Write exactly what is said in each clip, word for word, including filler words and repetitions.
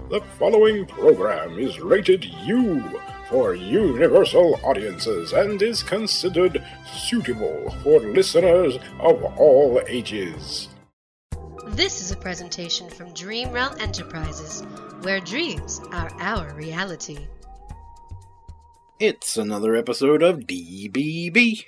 The following program is rated U for universal audiences and is considered suitable for listeners of all ages. This is a presentation from Dream Realm Enterprises, where dreams are our reality. It's another episode of D B B.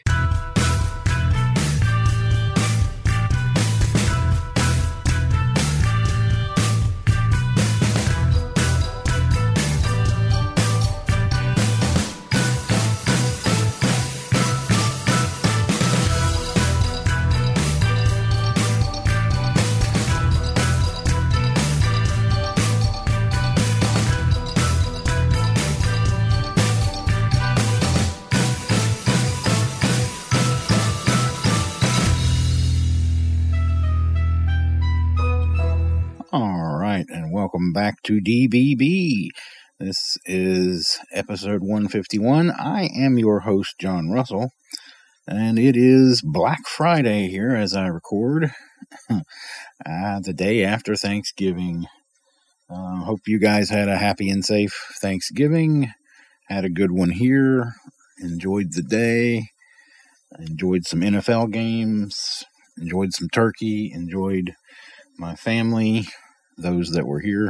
Welcome back to D B B. This is episode one fifty-one. I am your host, John Russell, and it is Black Friday here as I record, uh, the day after Thanksgiving. Uh, hope you guys had a happy and safe Thanksgiving, had a good one here, enjoyed the day, enjoyed some N F L games, enjoyed some turkey, enjoyed my family, those that were here,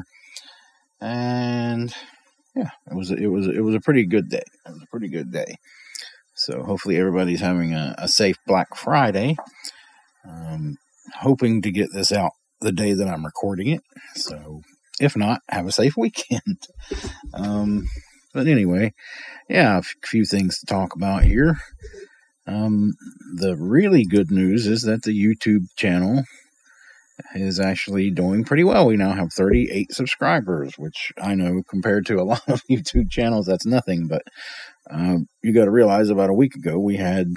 and yeah, it was it was it was a pretty good day. It was a pretty good day. So hopefully everybody's having a, a safe Black Friday. Um, hoping to get this out the day that I'm recording it. So if not, have a safe weekend. um, but anyway, yeah, a few things to talk about here. Um, the really good news is that the YouTube channel is actually doing pretty well. We now have thirty-eight subscribers, which I know compared to a lot of YouTube channels, that's nothing. But uh, you got to realize about a week ago we had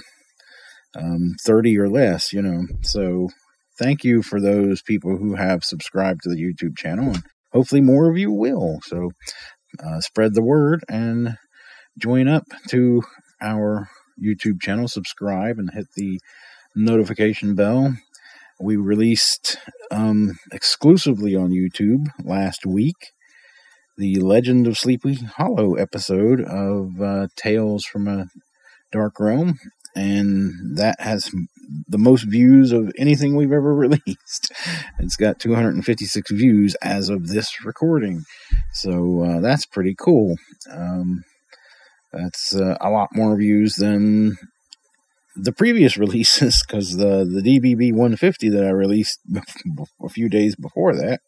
um, thirty or less, you know. So thank you for those people who have subscribed to the YouTube channel, and hopefully more of you will. So uh, spread the word and join up to our YouTube channel, subscribe, and hit the notification bell. We released um, exclusively on YouTube last week the Legend of Sleepy Hollow episode of uh, Tales from a Dark Realm, and that has the most views of anything we've ever released. It's got two hundred fifty-six views as of this recording, so uh, that's pretty cool. Um, that's uh, a lot more views than the previous releases, because the, the D B B one fifty that I released a few days before that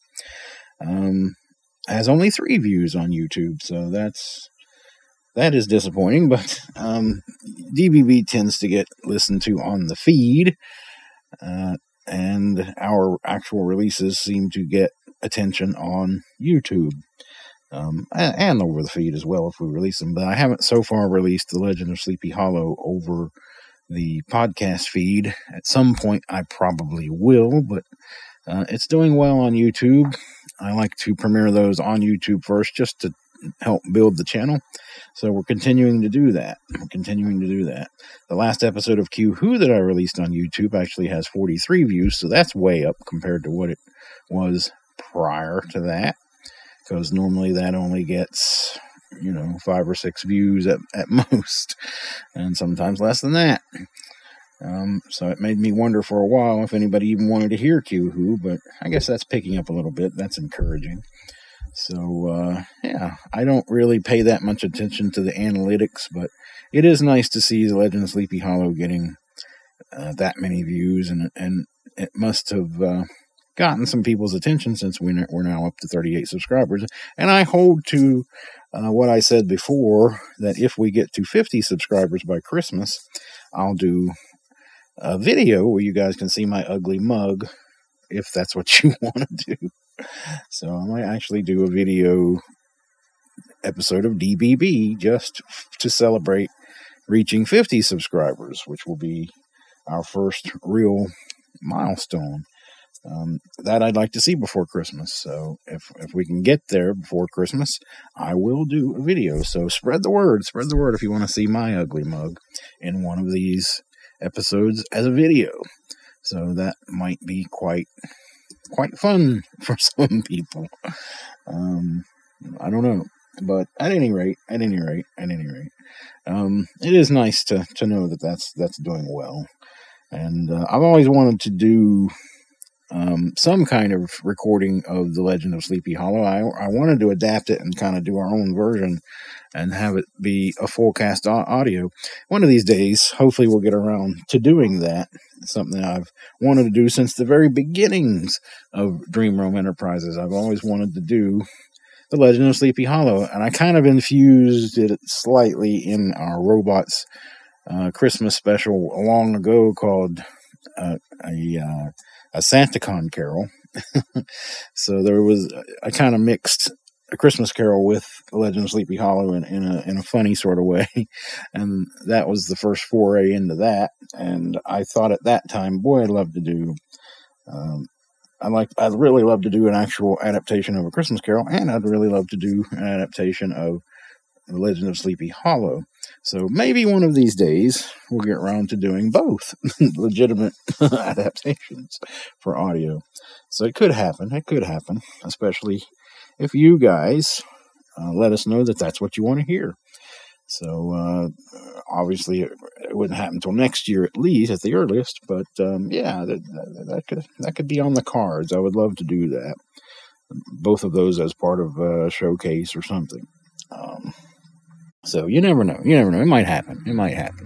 um, has only three views on YouTube, so that's that is disappointing, but um, D B B tends to get listened to on the feed, uh, and our actual releases seem to get attention on YouTube. Um, and, and over the feed as well if we release them, but I haven't so far released The Legend of Sleepy Hollow over the podcast feed. At some point I probably will, but uh, it's doing well on YouTube. I like to premiere those on YouTube first just to help build the channel, so we're continuing to do that. We're continuing to do that. The last episode of Q Who that I released on YouTube actually has forty-three views, so that's way up compared to what it was prior to that, because normally that only gets, you know, five or six views at, at most, and sometimes less than that. Um, so it made me wonder for a while if anybody even wanted to hear Q Who, but I guess that's picking up a little bit. That's encouraging. So, uh, yeah, I don't really pay that much attention to the analytics, but it is nice to see The Legend of Sleepy Hollow getting uh, that many views, and, and it must have uh, gotten some people's attention since we're now up to thirty-eight subscribers. And I hold to uh, what I said before, that if we get to fifty subscribers by Christmas, I'll do a video where you guys can see my ugly mug, if that's what you want to do. So I might actually do a video episode of D B B just to celebrate reaching fifty subscribers, which will be our first real milestone. Um, that I'd like to see before Christmas. So if if we can get there before Christmas, I will do a video. So spread the word. Spread the word if you want to see my ugly mug in one of these episodes as a video. So that might be quite quite fun for some people. Um, I don't know. But at any rate, at any rate, at any rate, um, it is nice to, to know that that's, that's doing well. And uh, I've always wanted to do um, some kind of recording of The Legend of Sleepy Hollow. I, I wanted to adapt it and kind of do our own version and have it be a full cast audio. One of these days, hopefully we'll get around to doing that. It's something I've wanted to do since the very beginnings of Dream Realm Enterprises. I've always wanted to do The Legend of Sleepy Hollow, and I kind of infused it slightly in our Robots uh, Christmas special long ago called uh, a uh, a SantaCon Carol. So there was, I kind of mixed A Christmas Carol with The Legend of Sleepy Hollow in, in a in a funny sort of way, and that was the first foray into that. And I thought at that time, boy, I'd love to do. Um, I like. I'd really love to do an actual adaptation of A Christmas Carol, and I'd really love to do an adaptation of The Legend of Sleepy Hollow. So maybe one of these days we'll get around to doing both legitimate adaptations for audio. So it could happen. It could happen, especially if you guys uh, let us know that that's what you want to hear. So uh, obviously it, it wouldn't happen until next year at least, at the earliest. But um, yeah, that, that, that could that could be on the cards. I would love to do that. Both of those as part of a showcase or something. Um, so you never know. You never know. It might happen. It might happen.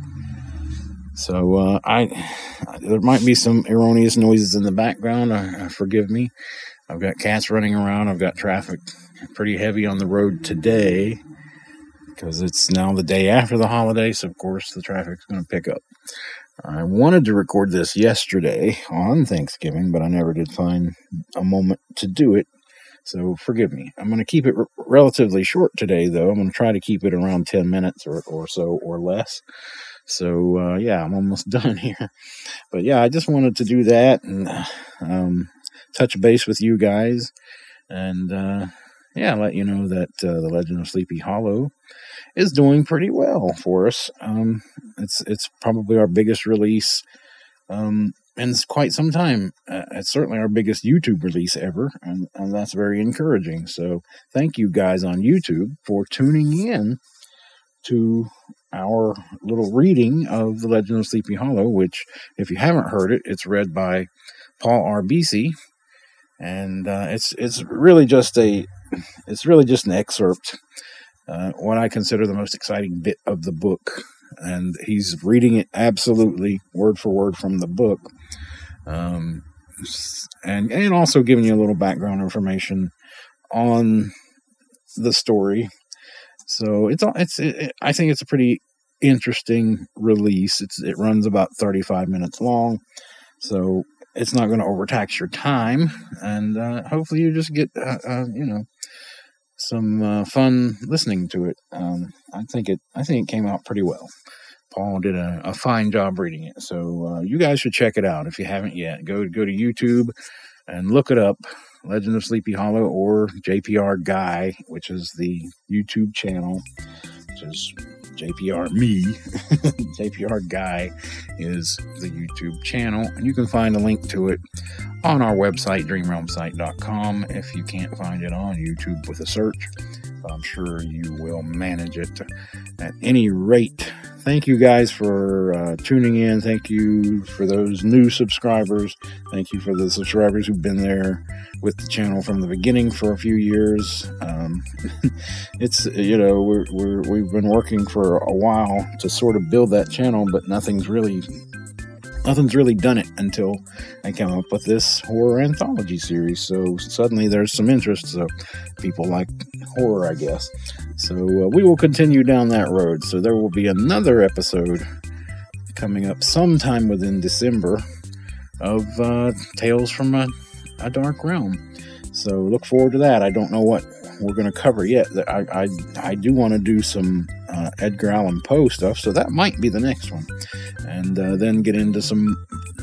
So uh, I there might be some erroneous noises in the background. Uh, forgive me. I've got cats running around. I've got traffic pretty heavy on the road today because it's now the day after the holiday, so of course the traffic's going to pick up. I wanted to record this yesterday on Thanksgiving, but I never did find a moment to do it, so forgive me. I'm going to keep it r- relatively short today, though. I'm going to try to keep it around ten minutes or, or so or less. So, uh, yeah, I'm almost done here. But, yeah, I just wanted to do that and um, touch base with you guys and, uh, yeah, let you know that uh, The Legend of Sleepy Hollow is doing pretty well for us. Um, it's it's probably our biggest release um, in quite some time. Uh, it's certainly our biggest YouTube release ever, and, and that's very encouraging. So thank you guys on YouTube for tuning in to our little reading of The Legend of Sleepy Hollow, which, if you haven't heard it, it's read by Paul R. Beasy, and uh, it's it's really just a it's really just an excerpt, uh, what I consider the most exciting bit of the book, and he's reading it absolutely word for word from the book, um, and and also giving you a little background information on the story. So it's it's it, I think it's a pretty interesting release. It's it runs about thirty-five minutes long, so it's not going to overtax your time, and uh, hopefully you just get uh, uh, you know some uh, fun listening to it. Um, I think it I think it came out pretty well. Paul did a, a fine job reading it, so uh, you guys should check it out if you haven't yet. Go go to YouTube and look it up. Legend of Sleepy Hollow, or J P R Guy, which is the YouTube channel, which is J P R me. J P R Guy is the YouTube channel, and you can find a link to it on our website, dream realm site dot com. If you can't find it on YouTube with a search, I'm sure you will manage it. At any rate, thank you guys for uh, tuning in. Thank you for those new subscribers. Thank you for the subscribers who've been there with the channel from the beginning for a few years. Um, it's, you know, we're, we're, we've been working for a while to sort of build that channel, but nothing's really, nothing's really done it until I came up with this horror anthology series. So suddenly there's some interest. So people like horror, I guess. So uh, we will continue down that road. So there will be another episode coming up sometime within December of uh, Tales from a, a Dark Realm. So look forward to that. I don't know what we're going to cover yet. I I, I do want to do some uh, Edgar Allan Poe stuff, so that might be the next one. And uh, then get into some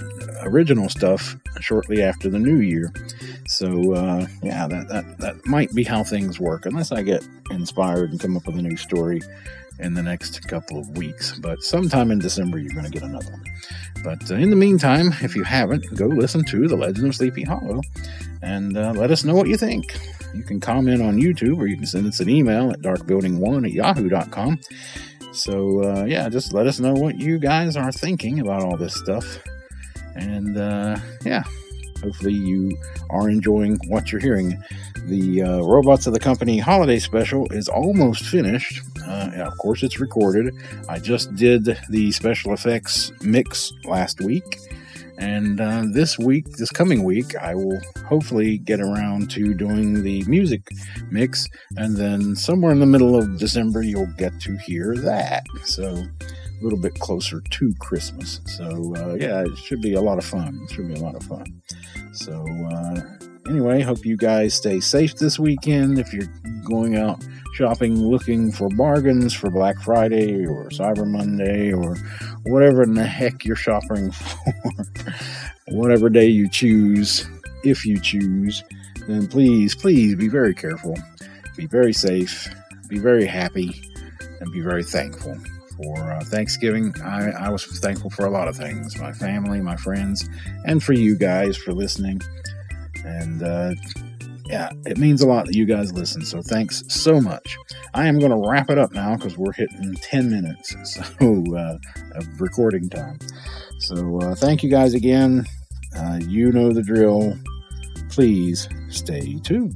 original stuff shortly after the new year. So, uh, yeah, that, that, that might be how things work, unless I get inspired and come up with a new story in the next couple of weeks. But sometime in December, you're going to get another one. But uh, in the meantime, if you haven't, go listen to The Legend of Sleepy Hollow and uh, let us know what you think. You can comment on YouTube, or you can send us an email at dark building one at yahoo dot com. So, uh, yeah, just let us know what you guys are thinking about all this stuff. And, uh, yeah, hopefully you are enjoying what you're hearing. The uh, Robots of the Company holiday special is almost finished. Uh, of course, it's recorded. I just did the special effects mix last week. And uh, this week, this coming week, I will hopefully get around to doing the music mix. And then somewhere in the middle of December, you'll get to hear that. So a little bit closer to Christmas. So, uh, yeah, it should be a lot of fun. It should be a lot of fun. So, uh, anyway, hope you guys stay safe this weekend. If you're going out shopping, looking for bargains for Black Friday or Cyber Monday or whatever in the heck you're shopping for, whatever day you choose, if you choose, then please, please be very careful, be very safe, be very happy, and be very thankful. For uh, Thanksgiving, I, I was thankful for a lot of things, my family, my friends, and for you guys for listening. And, uh, yeah, it means a lot that you guys listen, so thanks so much. I am going to wrap it up now because we're hitting ten minutes so uh, of recording time. So uh, thank you guys again. Uh, you know the drill. Please stay tuned.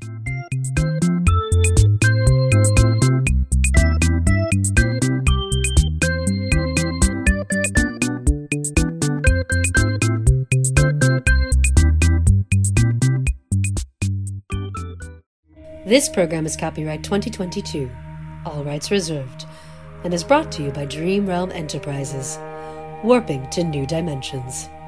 This program is copyright twenty twenty-two, all rights reserved, and is brought to you by Dream Realm Enterprises, warping to new dimensions.